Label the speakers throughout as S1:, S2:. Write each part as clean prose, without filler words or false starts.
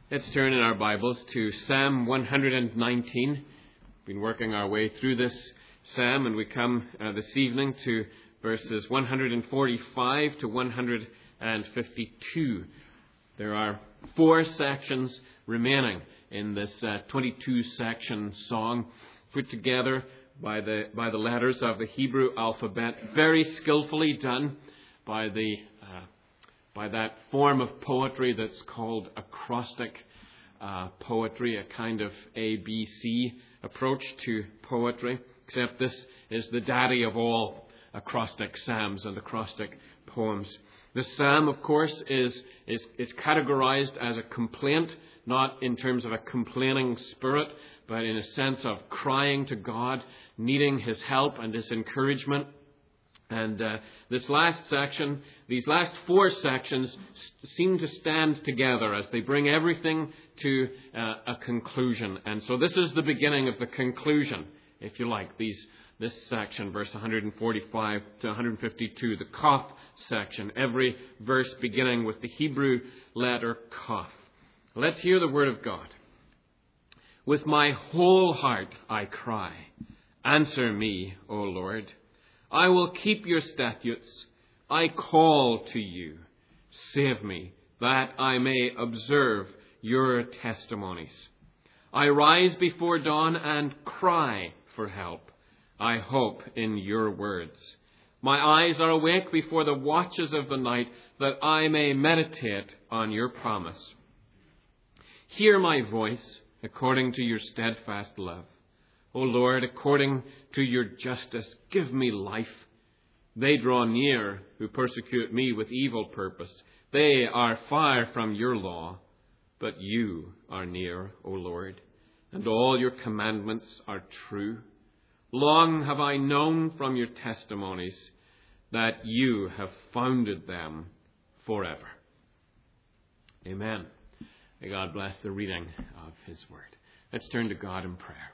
S1: Let's turn in our Bibles to Psalm 119. We've been working our way through this psalm, and we come this evening to verses 145 to 152. There are 4 sections remaining in this 22-section song, put together by the letters of the Hebrew alphabet, very skillfully done by that form of poetry that's called acrostic poetry, a kind of ABC approach to poetry, except this is the daddy of all acrostic psalms and acrostic poems. The psalm, of course, is categorized as a complaint, not in terms of a complaining spirit, but in a sense of crying to God, needing His help and His encouragement. And this last section, these last 4 sections seem to stand together as they bring everything to a conclusion. And so this is the beginning of the conclusion, if you like, this section, verse 145 to 152, the Kaf section, every verse beginning with the Hebrew letter Kaf. Let's hear the word of God. With my whole heart I cry, answer me, O Lord. I will keep your statutes. I call to you. Save me, that I may observe your testimonies. I rise before dawn and cry for help. I hope in your words. My eyes are awake before the watches of the night, that I may meditate on your promise. Hear my voice according to your steadfast love. O Lord, according to your justice, give me life. They draw near who persecute me with evil purpose. They are far from your law, but you are near, O Lord, and all your commandments are true. Long have I known from your testimonies that you have founded them forever. Amen. May God bless the reading of His word. Let's turn to God in prayer.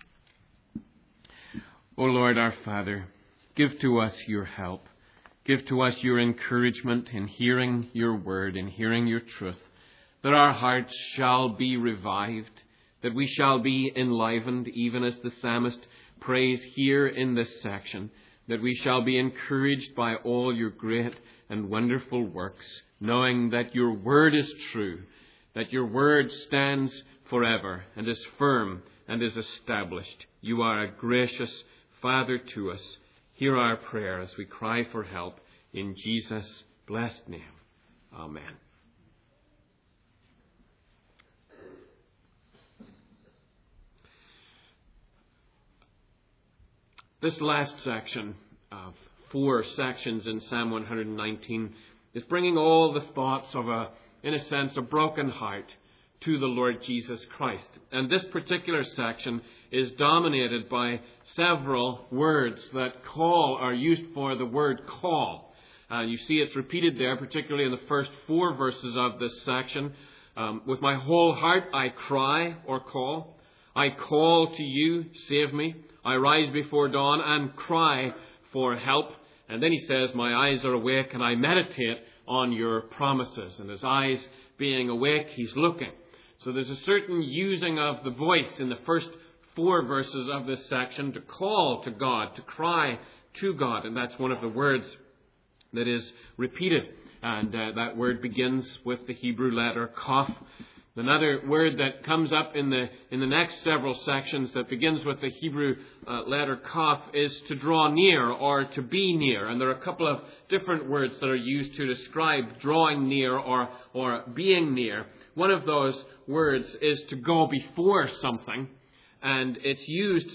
S1: O Lord, our Father, give to us your help. Give to us your encouragement in hearing your word, in hearing your truth, that our hearts shall be revived, that we shall be enlivened, even as the psalmist prays here in this section, that we shall be encouraged by all your great and wonderful works, knowing that your word is true, that your word stands forever and is firm and is established. You are a gracious Father to us. Hear our prayer as we cry for help in Jesus' blessed name. Amen. This last section of 4 sections in Psalm 119 is bringing all the thoughts of in a sense, a broken heart to the Lord Jesus Christ. And this particular section is dominated by several words that are used for the word call. You see it's repeated there, particularly in the first 4 verses of this section. With my whole heart I cry or call. I call to you, save me. I rise before dawn and cry for help. And then he says, my eyes are awake and I meditate on your promises. And his eyes being awake, he's looking. So there's a certain using of the voice in the first 4 verses of this section to call to God, to cry to God. And that's one of the words that is repeated. And that word begins with the Hebrew letter Kaf. Another word that comes up in the next several sections that begins with the Hebrew letter Kaf is to draw near or to be near. And there are a couple of different words that are used to describe drawing near or being near. One of those words is to go before something. And it's used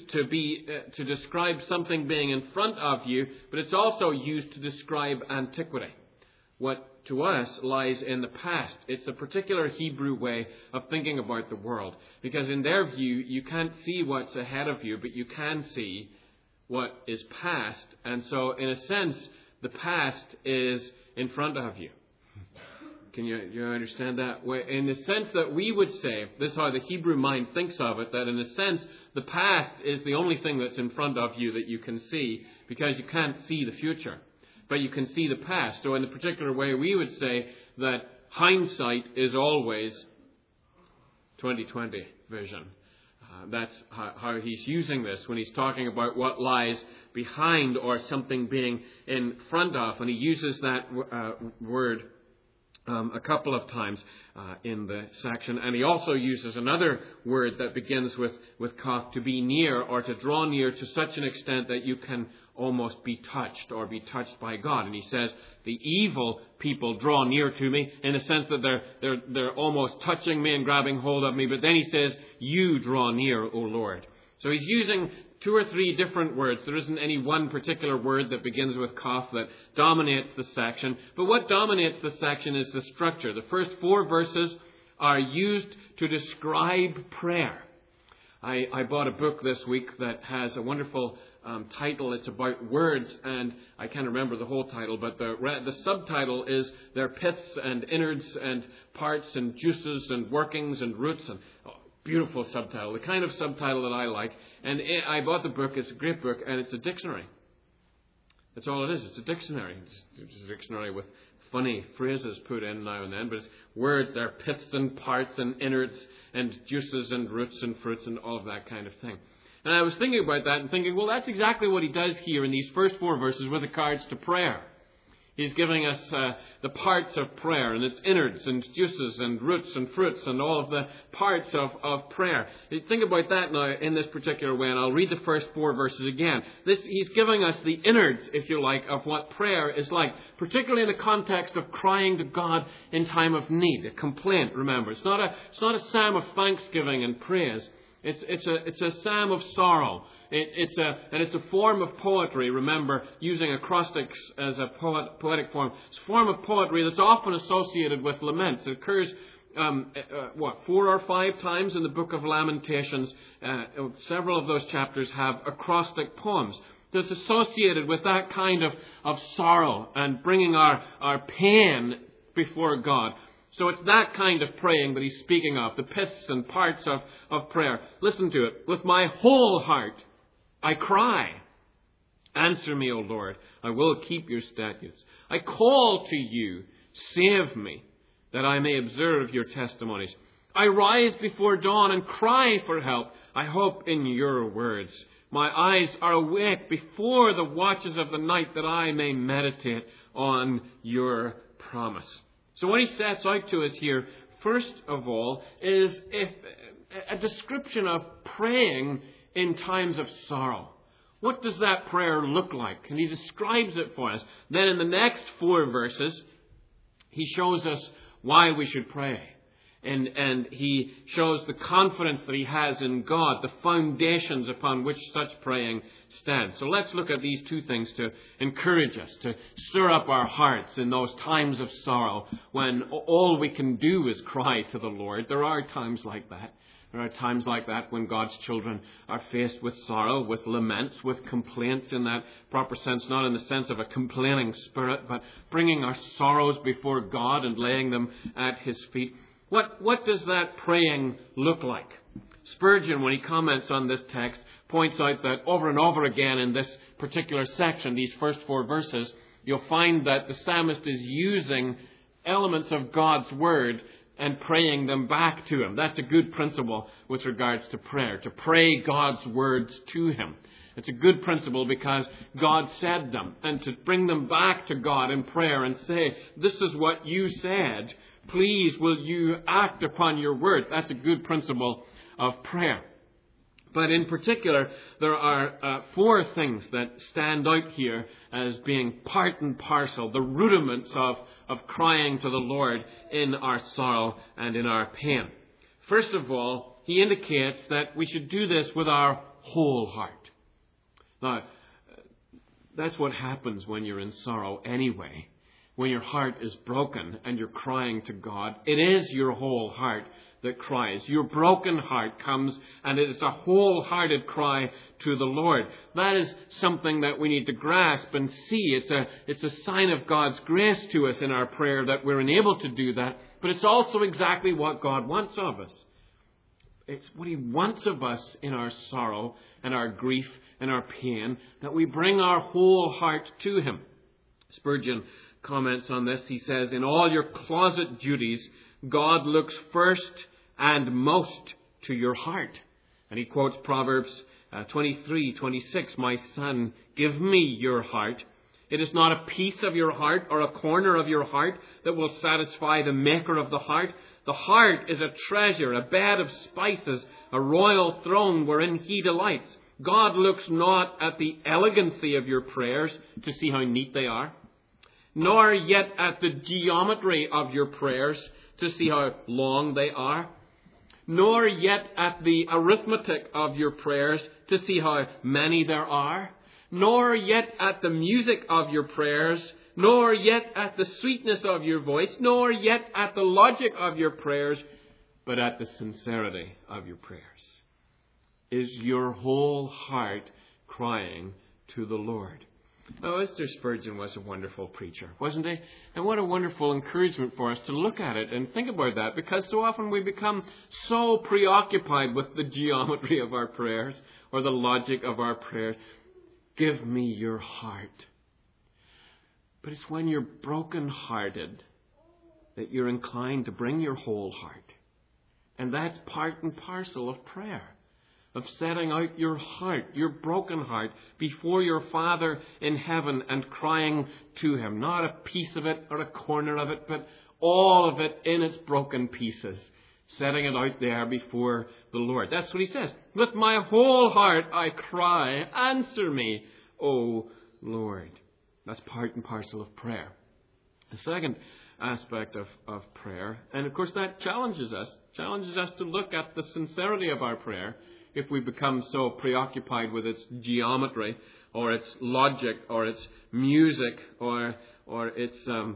S1: to describe something being in front of you, but it's also used to describe antiquity. What to us lies in the past. It's a particular Hebrew way of thinking about the world. Because in their view, you can't see what's ahead of you, but you can see what is past. And so, in a sense, the past is in front of you. Can you understand that? In the sense that we would say, this is how the Hebrew mind thinks of it, that in a sense, the past is the only thing that's in front of you that you can see, because you can't see the future. But you can see the past. So in the particular way, we would say that hindsight is always 2020 vision. That's how he's using this when he's talking about what lies behind or something being in front of. And he uses that word a couple of times in the section. And he also uses another word that begins with kaf, to be near or to draw near to such an extent that you can almost be touched or be touched by God. And he says, the evil people draw near to me in the sense that they're almost touching me and grabbing hold of me. But then he says, you draw near, O Lord. So he's using 2 or 3 different words. There isn't any one particular word that begins with kaf that dominates the section. But what dominates the section is the structure. The first 4 verses are used to describe prayer. I bought a book this week that has a wonderful title. It's about words, and I can't remember the whole title, but the subtitle is their piths and innards and parts and juices and workings and roots. And beautiful subtitle, the kind of subtitle that I like. And I bought the book. It's a great book, and it's a dictionary. That's all it is. It's a dictionary. It's a dictionary with funny phrases put in now and then, but it's words. They're piths and parts and innards and juices and roots and fruits and all of that kind of thing. And I was thinking about that and thinking, well, that's exactly what he does here in these first 4 verses with regards to prayer. He's giving us the parts of prayer and its innards and juices and roots and fruits and all of the parts of prayer. Think about that now in this particular way, and I'll read the first 4 verses again. He's giving us the innards, if you like, of what prayer is like, particularly in the context of crying to God in time of need, a complaint, remember. It's not a psalm of thanksgiving and praise. It's a psalm of sorrow. It's a form of poetry, remember, using acrostics as a poetic form. It's a form of poetry that's often associated with laments. It occurs, 4 or 5 times in the book of Lamentations. Several of those chapters have acrostic poems that's associated with that kind of sorrow and bringing our pain before God. So it's that kind of praying that he's speaking of, the piths and parts of prayer. Listen to it. With my whole heart I cry. Answer me, O Lord. I will keep your statutes. I call to you. Save me, that I may observe your testimonies. I rise before dawn and cry for help. I hope in your words. My eyes are awake before the watches of the night, that I may meditate on your promise. So what he sets out to us here, first of all, is a description of praying in times of sorrow. What does that prayer look like? And he describes it for us. Then in the next 4 verses, he shows us why we should pray. And he shows the confidence that he has in God, the foundations upon which such praying stands. So let's look at these 2 things to encourage us, to stir up our hearts in those times of sorrow when all we can do is cry to the Lord. There are times like that. There are times like that when God's children are faced with sorrow, with laments, with complaints in that proper sense, not in the sense of a complaining spirit, but bringing our sorrows before God and laying them at his feet. What does that praying look like? Spurgeon, when he comments on this text, points out that over and over again in this particular section, these first 4 verses, you'll find that the psalmist is using elements of God's word and praying them back to him. That's a good principle with regards to prayer, to pray God's words to him. It's a good principle because God said them, and to bring them back to God in prayer and say, this is what you said. Please, will you act upon your word? That's a good principle of prayer. But in particular, there are 4 things that stand out here as being part and parcel, the rudiments of crying to the Lord in our sorrow and in our pain. First of all, he indicates that we should do this with our whole heart. Now, that's what happens when you're in sorrow anyway. When your heart is broken and you're crying to God, it is your whole heart that cries. Your broken heart comes, and it is a wholehearted cry to the Lord. That is something that we need to grasp and see. It's a sign of God's grace to us in our prayer that we're enabled to do that, but it's also exactly what God wants of us. It's what he wants of us in our sorrow and our grief and our pain, that we bring our whole heart to him. Spurgeon comments on this. He says, in all your closet duties, God looks first and most to your heart. And he quotes Proverbs 23:26, "My son, give me your heart. It is not a piece of your heart or a corner of your heart that will satisfy the maker of the heart. The heart is a treasure, a bed of spices, a royal throne wherein he delights." God looks not at the elegancy of your prayers to see how neat they are, nor yet at the geometry of your prayers to see how long they are, nor yet at the arithmetic of your prayers to see how many there are, nor yet at the music of your prayers, nor yet at the sweetness of your voice, nor yet at the logic of your prayers, but at the sincerity of your prayers. Is your whole heart crying to the Lord? Oh, Mr. Spurgeon was a wonderful preacher, wasn't he? And what a wonderful encouragement for us to look at it and think about that, because so often we become so preoccupied with the geometry of our prayers or the logic of our prayers. Give me your heart. But it's when you're broken-hearted that you're inclined to bring your whole heart. And that's part and parcel of prayer, of setting out your heart, your broken heart, before your Father in heaven and crying to him. Not a piece of it or a corner of it, but all of it in its broken pieces. Setting it out there before the Lord. That's what he says. With my whole heart I cry, answer me, O Lord. That's part and parcel of prayer. The second aspect of prayer, and of course that challenges us to look at the sincerity of our prayer if we become so preoccupied with its geometry or its logic or its music or its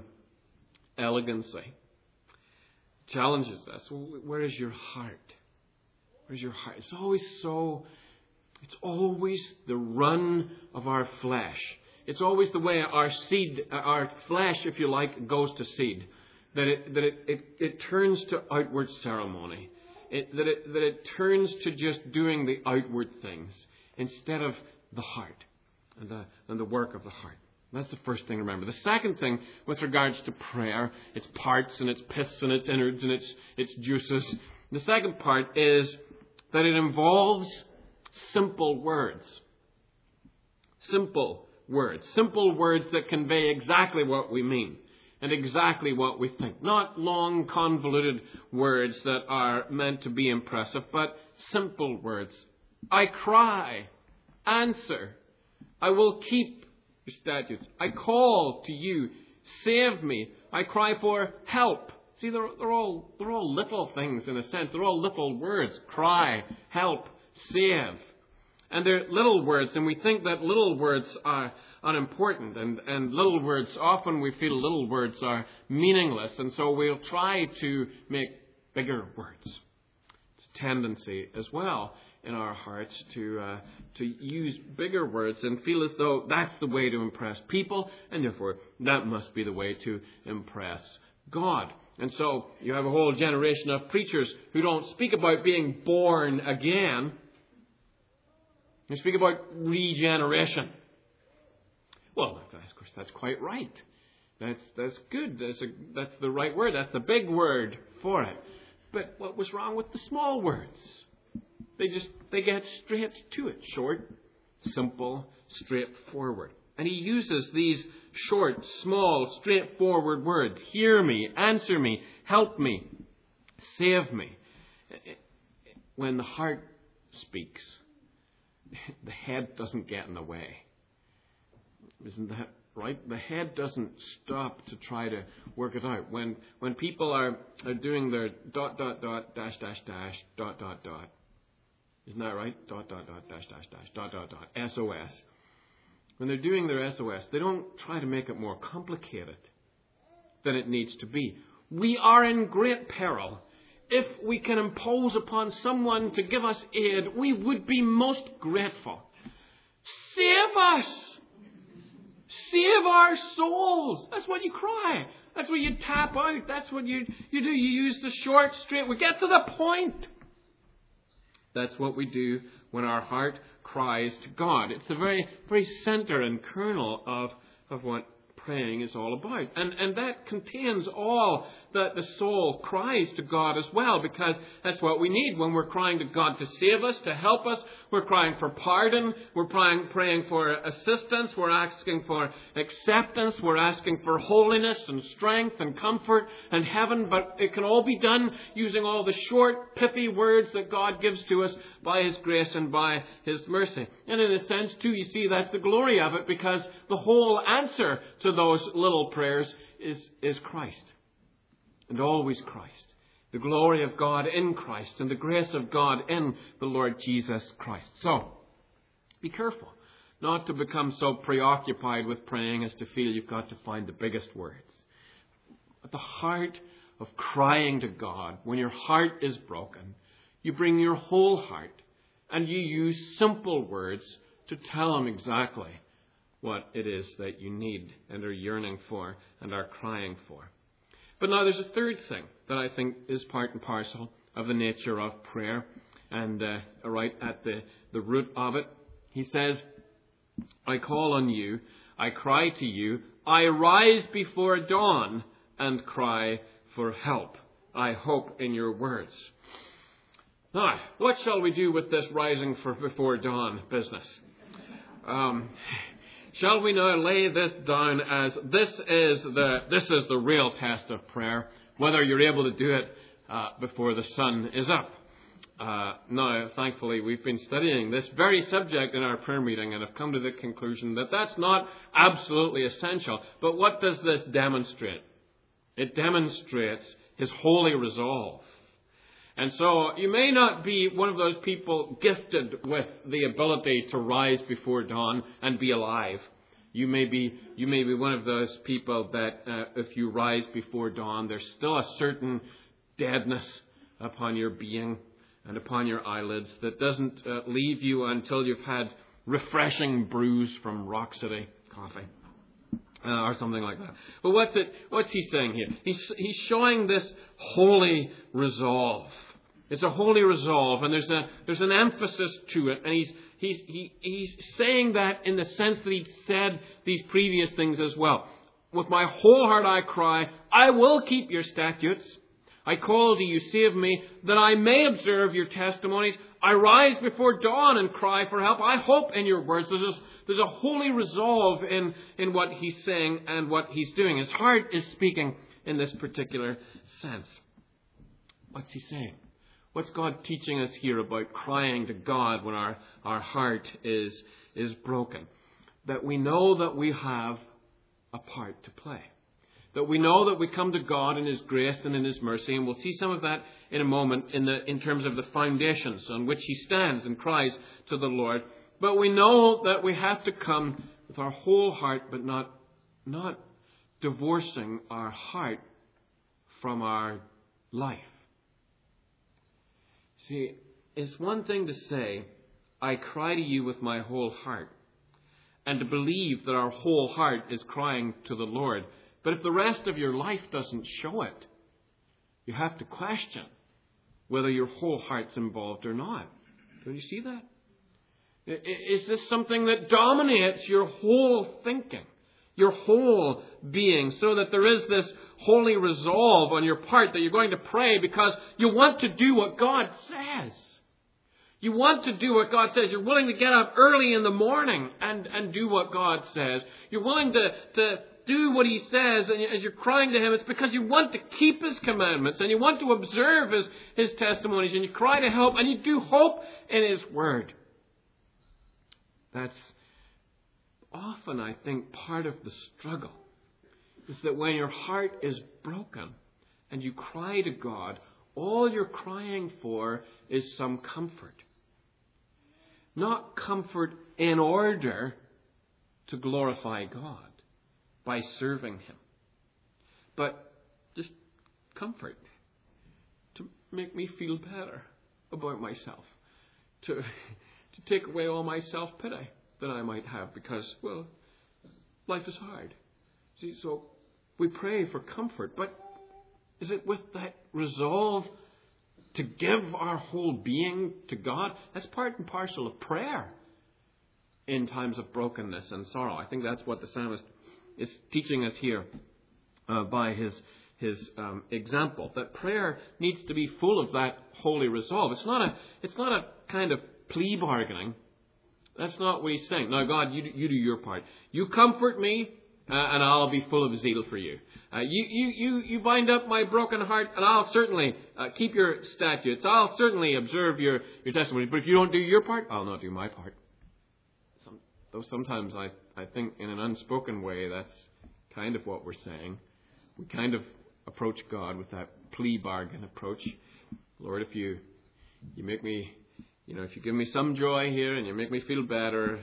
S1: elegancy. Challenges us. Where is your heart? Where's your heart? It's always the run of our flesh. It's always the way our flesh, if you like, goes to seed. That it turns to outward ceremony. That it turns to just doing the outward things instead of the heart and the work of the heart. That's the first thing to remember. The second thing with regards to prayer, its parts and its piths and its innards and its juices. The second part is that it involves simple words. Simple words. Simple words that convey exactly what we mean and exactly what we think. Not long, convoluted words that are meant to be impressive, but simple words. I cry, answer. I will keep your statutes. I call to you, save me. I cry for help. See, they're all little things in a sense. They're all little words. Cry, help, save. And they're little words, and we think that little words are unimportant. And little words, often we feel little words are meaningless, and so we'll try to make bigger words. It's a tendency as well in our hearts to use bigger words and feel as though that's the way to impress people, and therefore that must be the way to impress God. And so you have a whole generation of preachers who don't speak about being born again. They speak about regeneration. Well, of course, that's quite right. That's good. That's the right word. That's the big word for it. But what was wrong with the small words? They get straight to it. Short, simple, straightforward. And he uses these short, small, straightforward words. Hear me, answer me, help me, save me. When the heart speaks, the head doesn't get in the way. Isn't that right? The head doesn't stop to try to work it out. When people are doing their ... Isn't that right? ... SOS. When they're doing their SOS, they don't try to make it more complicated than it needs to be. We are in great peril. If we can impose upon someone to give us aid, we would be most grateful. Save us! Save our souls! That's what you cry. That's what you tap out. That's what you do. You use the short, straight. We get to the point. That's what we do when our heart cries to God. It's the very, very center and kernel of what praying is all about. And that contains all that the soul cries to God as well, because that's what we need when we're crying to God to save us, to help us. We're crying for pardon. We're praying for assistance. We're asking for acceptance. We're asking for holiness and strength and comfort and heaven. But it can all be done using all the short, pithy words that God gives to us by His grace and by His mercy. And in a sense, too, you see, that's the glory of it, because the whole answer to those little prayers is Christ. And always Christ. The glory of God in Christ and the grace of God in the Lord Jesus Christ. So, be careful not to become so preoccupied with praying as to feel you've got to find the biggest words. At the heart of crying to God, when your heart is broken, you bring your whole heart and you use simple words to tell Him exactly what it is that you need and are yearning for and are crying for. But now there's a third thing that I think is part and parcel of the nature of prayer, and right at the root of it. He says, I call on you, I cry to you, I rise before dawn and cry for help. I hope in your words. Now, what shall we do with this rising before dawn business? Shall we now lay this down as this is the real test of prayer, whether you're able to do it before the sun is up? Now, thankfully, we've been studying this very subject in our prayer meeting and have come to the conclusion that that's not absolutely essential. But what does this demonstrate? It demonstrates His holy resolve. And so you may not be one of those people gifted with the ability to rise before dawn and be alive. You may be one of those people that if you rise before dawn, there's still a certain deadness upon your being and upon your eyelids that doesn't leave you until you've had refreshing brews from Rock City coffee. Or something like that. But what's he saying here? He's showing this holy resolve. It's a holy resolve, and there's an emphasis to it, and he's saying that in the sense that he said these previous things as well. With my whole heart I cry, I will keep your statutes. I call to you, save me, that I may observe your testimonies. I rise before dawn and cry for help. I hope in your words. There's a holy resolve in what he's saying and what he's doing. His heart is speaking in this particular sense. What's he saying? What's God teaching us here about crying to God when our heart is broken? That we know that we have a part to play. That we know that we come to God in His grace and in His mercy, and we'll see some of that in a moment in terms of the foundations on which He stands and cries to the Lord. But we know that we have to come with our whole heart, but not divorcing our heart from our life. See, it's one thing to say, I cry to you with my whole heart, and to believe that our whole heart is crying to the Lord. But if the rest of your life doesn't show it, you have to question whether your whole heart's involved or not. Don't you see that? Is this something that dominates your whole thinking, your whole being, so that there is this holy resolve on your part that you're going to pray because you want to do what God says? You want to do what God says. You're willing to get up early in the morning and do what God says. You're willing to do what He says, and as you're crying to Him, it's because you want to keep His commandments, and you want to observe His testimonies, and you cry to help, and you do hope in His Word. That's often, I think, part of the struggle, is that when your heart is broken, and you cry to God, all you're crying for is some comfort. Not comfort in order to glorify God by serving Him, but just comfort to make me feel better about myself, to take away all my self-pity that I might have because, well, life is hard. See, so we pray for comfort, but is it with that resolve to give our whole being to God? That's part and parcel of prayer in times of brokenness and sorrow. I think that's what the psalmist is teaching us here by his his example, that prayer needs to be full of that holy resolve. It's not a kind of plea bargaining. That's not what he's saying. Now, God, you do your part. You comfort me, and I'll be full of zeal for you. You bind up my broken heart, and I'll certainly keep your statutes. I'll certainly observe your testimony. But if you don't do your part, I'll not do my part. Though sometimes I think in an unspoken way that's kind of what we're saying. We kind of approach God with that plea bargain approach. Lord, if you make me, if you give me some joy here and you make me feel better,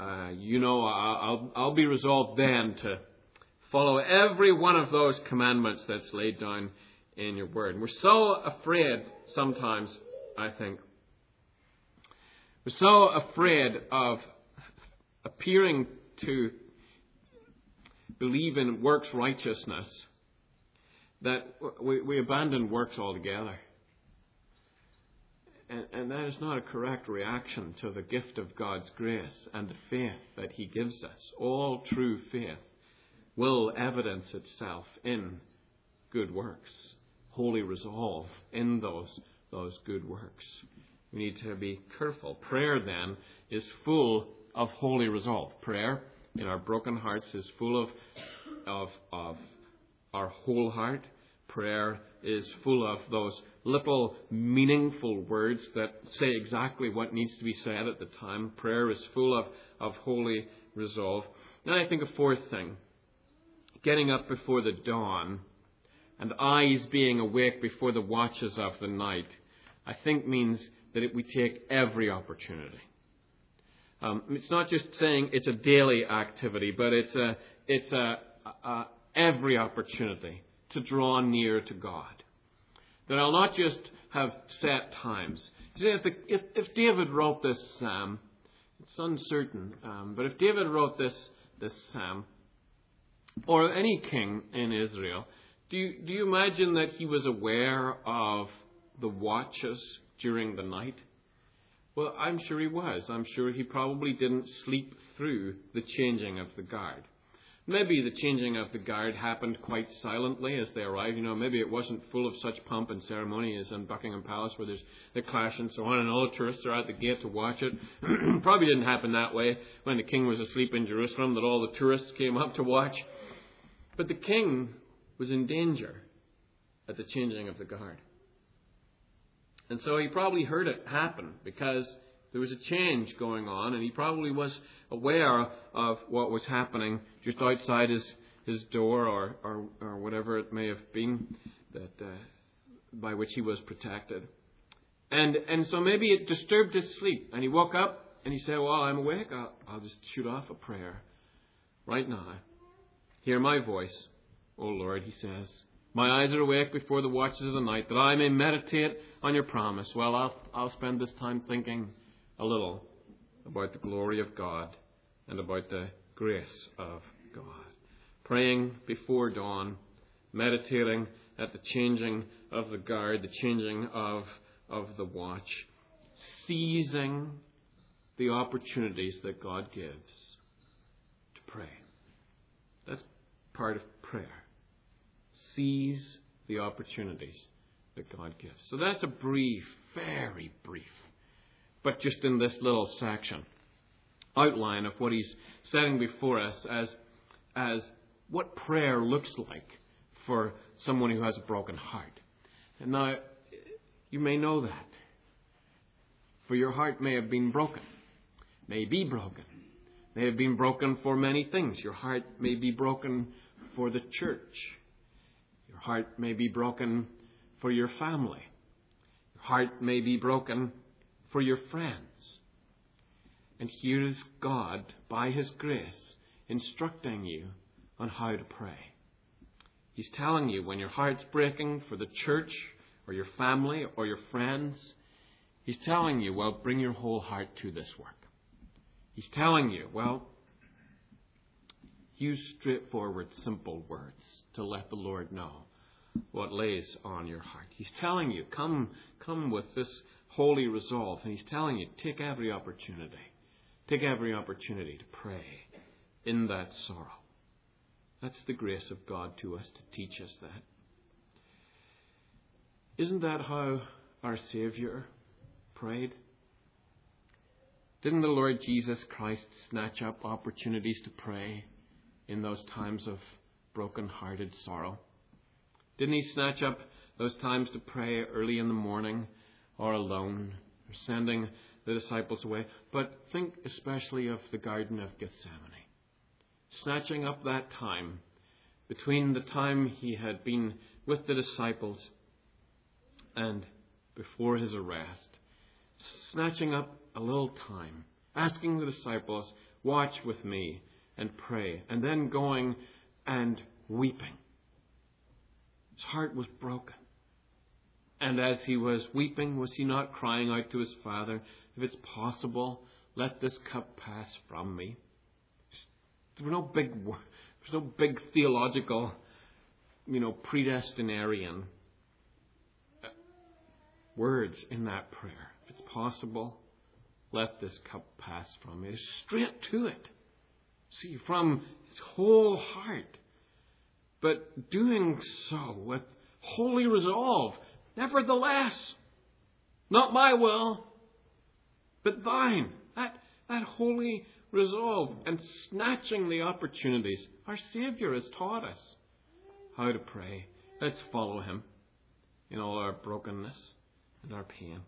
S1: I'll be resolved then to follow every one of those commandments that's laid down in your word. And we're so afraid sometimes, I think. We're so afraid of appearing to believe in works righteousness that we abandon works altogether. And that is not a correct reaction to the gift of God's grace and the faith that he gives us. All true faith will evidence itself in good works, holy resolve in those good works. We need to be careful. Prayer, then, is full of holy resolve. Prayer in our broken hearts is full of our whole heart. Prayer is full of those little meaningful words that say exactly what needs to be said at the time. Prayer is full of holy resolve. Now I think a fourth thing. Getting up before the dawn and eyes being awake before the watches of the night, I think means that we take every opportunity. It's not just saying it's a daily activity, but it's every opportunity to draw near to God. That I'll not just have set times. See, if David wrote this psalm, it's uncertain, but if David wrote this psalm, or any king in Israel, do you imagine that he was aware of the watches during the night? Well, I'm sure he was. I'm sure he probably didn't sleep through the changing of the guard. Maybe the changing of the guard happened quite silently as they arrived. Maybe it wasn't full of such pomp and ceremony as in Buckingham Palace where there's the clash and so on, and all the tourists are at the gate to watch it. Probably didn't happen that way when the king was asleep in Jerusalem, that all the tourists came up to watch. But the king was in danger at the changing of the guard. And so he probably heard it happen because there was a change going on, and he probably was aware of what was happening just outside his door or whatever it may have been that by which he was protected. And so maybe it disturbed his sleep, and he woke up and he said, well, I'm awake. I'll just shoot off a prayer right now. Hear my voice, O Lord, he says. My eyes are awake before the watches of the night, that I may meditate on your promise. Well, I'll spend this time thinking a little about the glory of God and about the grace of God. Praying before dawn, meditating at the changing of the guard, the changing of the watch, seizing the opportunities that God gives to pray. That's part of prayer. Seize the opportunities that God gives. So that's a brief, very brief, but just in this little section, outline of what he's setting before us as what prayer looks like for someone who has a broken heart. And now, you may know that. For your heart may have been broken, may be broken, may have been broken for many things. Your heart may be broken for the church. Your heart may be broken for your family. Your heart may be broken for your friends. And here is God, by His grace, instructing you on how to pray. He's telling you when your heart's breaking for the church or your family or your friends, He's telling you, well, bring your whole heart to this work. He's telling you, well, use straightforward, simple words to let the Lord know what lays on your heart. He's telling you, come with this holy resolve. And He's telling you, take every opportunity. Take every opportunity to pray in that sorrow. That's the grace of God to us, to teach us that. Isn't that how our Saviour prayed? Didn't the Lord Jesus Christ snatch up opportunities to pray in those times of broken-hearted sorrow? Didn't he snatch up those times to pray early in the morning or alone or sending the disciples away? But think especially of the Garden of Gethsemane. Snatching up that time between the time he had been with the disciples and before his arrest. Snatching up a little time, asking the disciples, watch with me and pray, and then going and weeping. His heart was broken. And as he was weeping, was he not crying out to his Father, if it's possible, let this cup pass from me? There was no big theological, predestinarian words in that prayer. If it's possible, let this cup pass from me. Straight to it. See, from his whole heart. But doing so with holy resolve. Nevertheless, not my will, but thine. That holy resolve and snatching the opportunities. Our Saviour has taught us how to pray. Let's follow him in all our brokenness and our pain.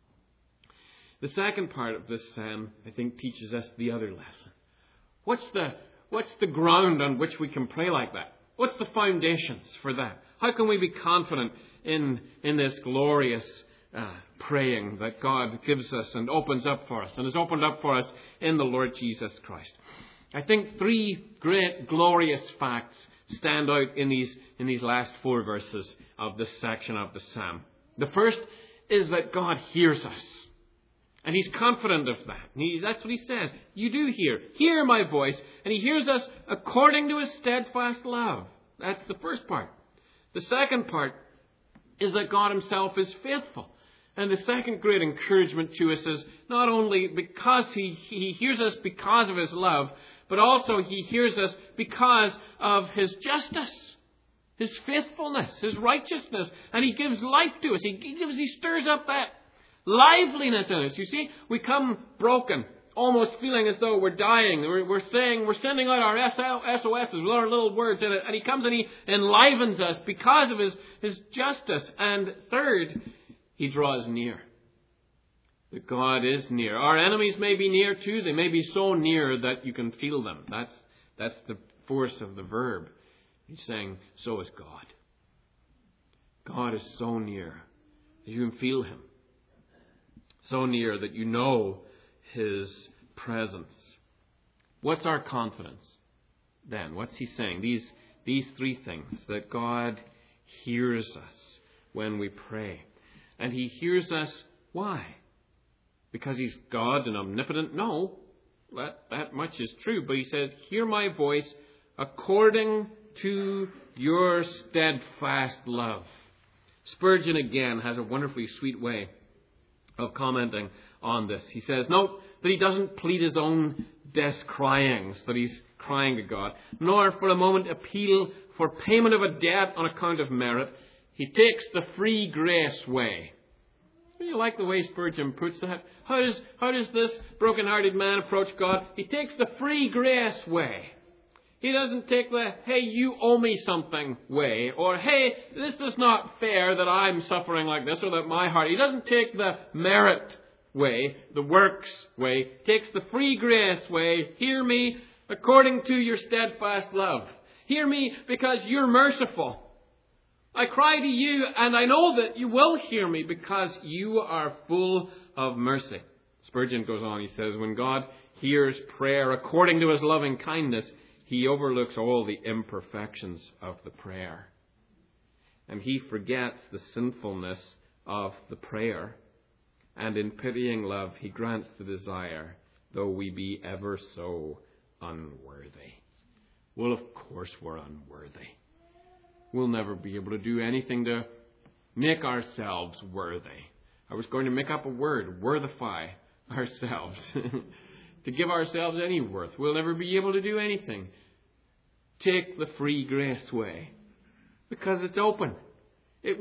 S1: The second part of this psalm, I think, teaches us the other lesson. What's the ground on which we can pray like that? What's the foundations for that? How can we be confident in this glorious praying that God gives us and opens up for us and has opened up for us in the Lord Jesus Christ? I think three great glorious facts stand out in these last 4 verses of this section of the psalm. The first is that God hears us. And he's confident of that. That's what he said. You do hear my voice. And he hears us according to his steadfast love. That's the first part. The second part is that God himself is faithful. And the second great encouragement to us is not only because he hears us because of his love, but also he hears us because of his justice, his faithfulness, his righteousness. And he gives life to us. He stirs up that liveliness in us. You see, we come broken, almost feeling as though we're dying. We're sending out our SOSs with our little words in it. And he comes and he enlivens us because of his justice. And third, he draws near. That God is near. Our enemies may be near too. They may be so near that you can feel them. That's the force of the verb. He's saying, so is God. God is so near that you can feel him. So near that you know his presence. What's our confidence then? What's he saying? These 3 things. That God hears us when we pray. And he hears us, why? Because he's God and omnipotent? No, that much is true. But he says, hear my voice according to your steadfast love. Spurgeon again has a wonderfully sweet way of commenting on this. He says, note that he doesn't plead his own desk cryings, that he's crying to God, nor for a moment appeal for payment of a debt on account of merit. He takes the free grace way. Do you like the way Spurgeon puts that? How does this broken-hearted man approach God? He takes the free grace way. He doesn't take the, hey, you owe me something way, or hey, this is not fair that I'm suffering like this, or that my heart. He doesn't take the merit way, the works way. He takes the free grace way. Hear me according to your steadfast love. Hear me because you're merciful. I cry to you, and I know that you will hear me because you are full of mercy. Spurgeon goes on, he says, when God hears prayer according to his loving kindness, he overlooks all the imperfections of the prayer. And he forgets the sinfulness of the prayer. And in pitying love, he grants the desire, though we be ever so unworthy. Well, of course we're unworthy. We'll never be able to do anything to make ourselves worthy. I was going to make up a word, worthify ourselves. To give ourselves any worth. We'll never be able to do anything. Take the free grace way. Because it's open. It was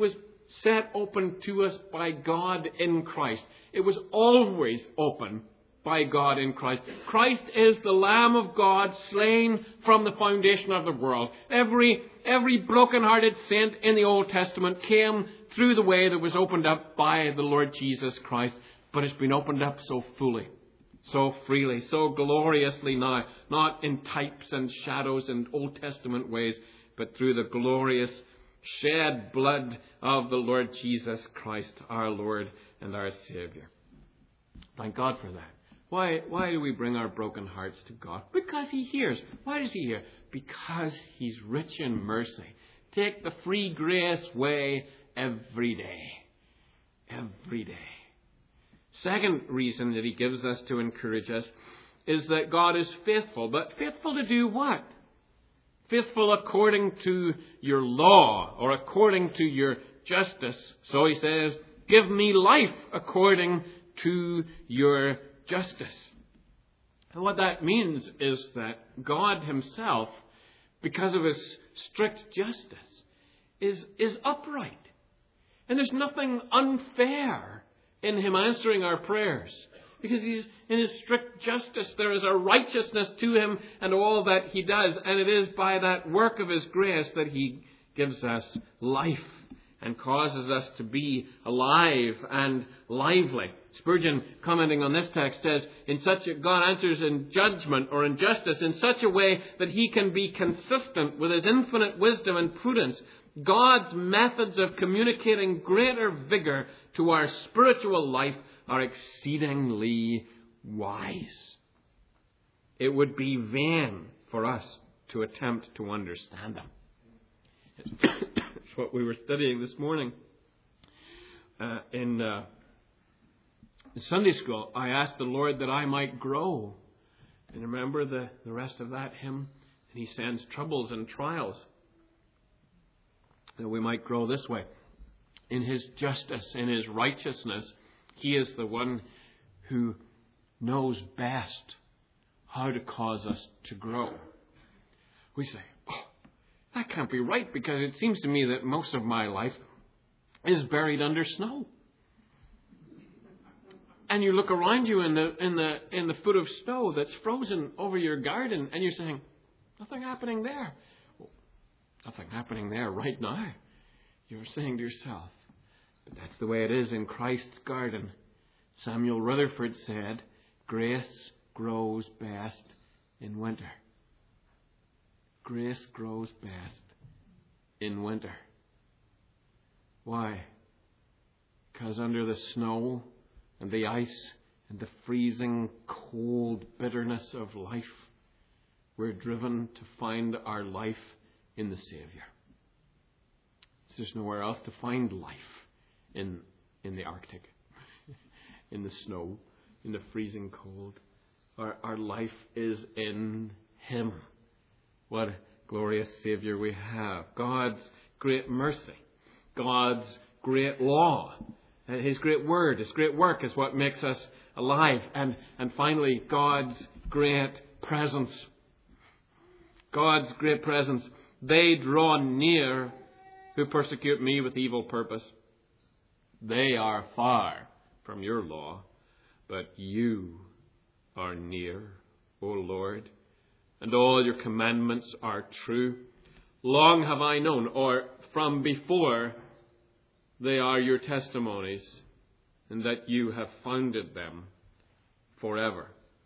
S1: set open to us by God in Christ. It was always open by God in Christ. Christ is the Lamb of God slain from the foundation of the world. Every broken-hearted saint in the Old Testament came through the way that was opened up by the Lord Jesus Christ. But it's been opened up so fully, so freely, so gloriously now. Not in types and shadows and Old Testament ways, but through the glorious shed blood of the Lord Jesus Christ, our Lord and our Savior. Thank God for that. Why do we bring our broken hearts to God? Because He hears. Why does He hear? Because He's rich in mercy. Take the free grace way every day. Every day. Second reason that He gives us to encourage us is that God is faithful. But faithful to do what? Faithful according to your law or according to your justice. So He says, give me life according to your justice. And what that means is that God Himself, because of His strict justice, is upright. And there's nothing unfair in Him answering our prayers. Because He's in His strict justice. There is a righteousness to Him and all that He does. And it is by that work of His grace that He gives us life and causes us to be alive and lively. Spurgeon, commenting on this text, says, God answers in judgment or in justice in such a way that He can be consistent with His infinite wisdom and prudence. God's methods of communicating greater vigor to our spiritual life are exceedingly wise. It would be vain for us to attempt to understand them. It's what we were studying this morning. In Sunday school, I asked the Lord that I might grow. And remember the rest of that hymn? And He sends troubles and trials that we might grow this way. In His justice, in His righteousness, He is the one who knows best how to cause us to grow. We say, that can't be right, because it seems to me that most of my life is buried under snow. And you look around you in the foot of snow that's frozen over your garden, and you're saying, nothing happening there. Well, nothing happening there right now. You're saying to yourself, but that's the way it is in Christ's garden. Samuel Rutherford said, grace grows best in winter. Grace grows best in winter. Why? Because under the snow and the ice and the freezing cold bitterness of life, we're driven to find our life in the Savior. There's nowhere else to find life in the Arctic, in the snow, in the freezing cold. Our life is in Him. What a glorious Savior we have. God's great mercy, God's great law, and His great word, His great work is what makes us alive. And finally, God's great presence. God's great presence. They draw near who persecute me with evil purpose. They are far from your law, but you are near, O Lord, and all your commandments are true. Long have I known, or from before, they are your testimonies, and that you have founded them forever.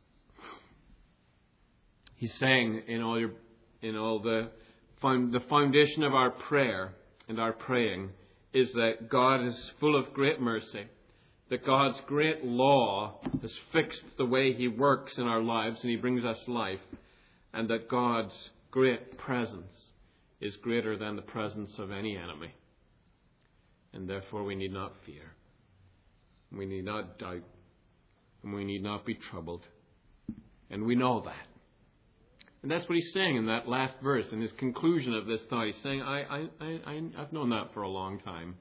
S1: He's saying the foundation of our prayer and our praying is that God is full of great mercy, that God's great law has fixed the way He works in our lives and He brings us life, and that God's great presence is greater than the presence of any enemy. And therefore we need not fear, we need not doubt, and we need not be troubled. And we know that. And that's what He's saying in that last verse, in His conclusion of this thought. He's saying, I've known that for a long time.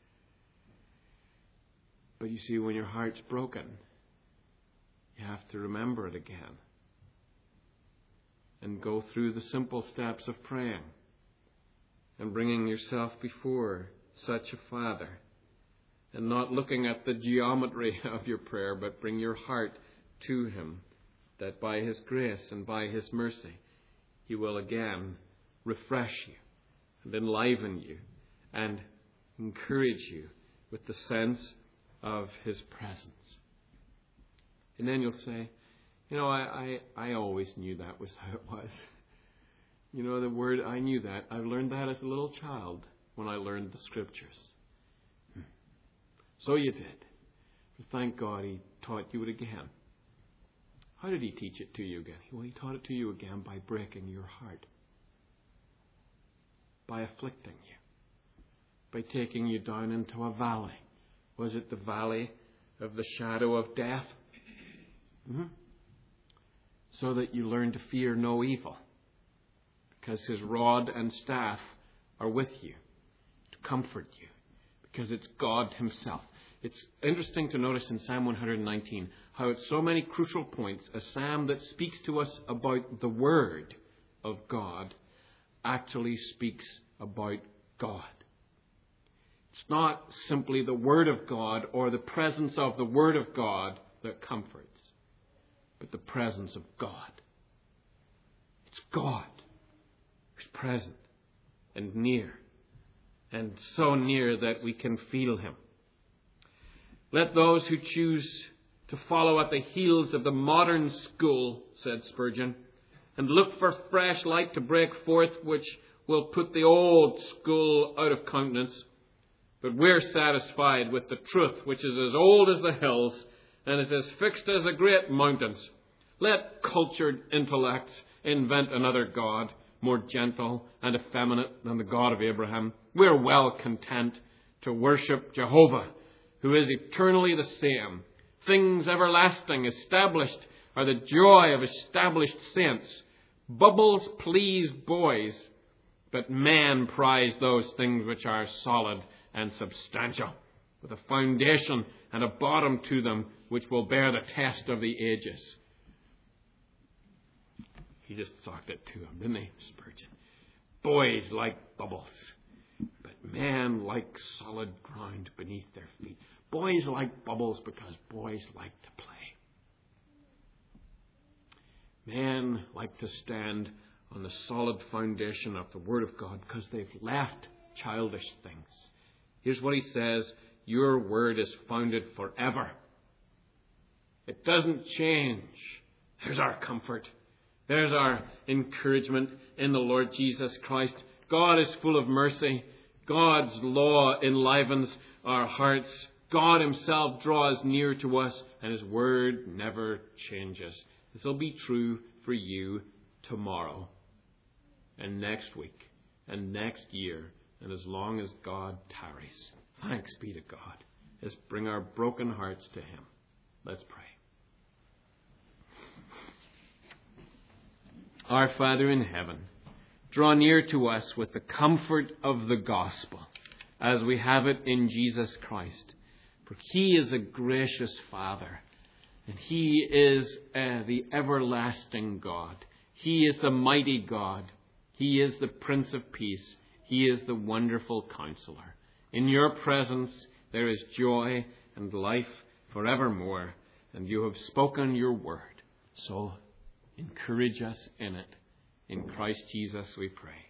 S1: But you see, when your heart's broken, you have to remember it again. And go through the simple steps of praying and bringing yourself before such a Father. And not looking at the geometry of your prayer, but bring your heart to Him, that by His grace and by His mercy, He will again refresh you and enliven you and encourage you with the sense of His presence. And then you'll say, I always knew that was how it was. The word, I knew that. I learned that as a little child when I learned the Scriptures. So you did. But thank God He taught you it again. How did He teach it to you again? Well, He taught it to you again by breaking your heart. By afflicting you. By taking you down into a valley. Was it the valley of the shadow of death? So that you learn to fear no evil. Because His rod and staff are with you to comfort you. Because it's God Himself. It's interesting to notice in Psalm 119 how at so many crucial points a psalm that speaks to us about the Word of God actually speaks about God. It's not simply the Word of God or the presence of the Word of God that comforts, but the presence of God. It's God who's present and near, and so near that we can feel Him. Let those who choose to follow at the heels of the modern school, said Spurgeon, and look for fresh light to break forth, which will put the old school out of countenance. But we're satisfied with the truth, which is as old as the hills and is as fixed as the great mountains. Let cultured intellects invent another God, more gentle and effeminate than the God of Abraham. We're well content to worship Jehovah, who is eternally the same. Things everlasting, established, are the joy of established saints. Bubbles please boys, but men prize those things which are solid and substantial, with a foundation and a bottom to them, which will bear the test of the ages. He just socked it to him, didn't he, Spurgeon? Boys like bubbles, but men like solid ground beneath their feet. Boys like bubbles because boys like to play. Men like to stand on the solid foundation of the Word of God because they've left childish things. Here's what he says: your word is founded forever. It doesn't change. There's our comfort. There's our encouragement in the Lord Jesus Christ. God is full of mercy. God's law enlivens our hearts. God Himself draws near to us, and His word never changes. This will be true for you tomorrow and next week and next year, and as long as God tarries. Thanks be to God. Let's bring our broken hearts to Him. Let's pray. Our Father in heaven, draw near to us with the comfort of the gospel as we have it in Jesus Christ. For He is a gracious Father, and He is the everlasting God. He is the mighty God. He is the Prince of Peace. He is the wonderful Counselor. In your presence there is joy and life forevermore, and you have spoken your word. So encourage us in it. In Christ Jesus we pray.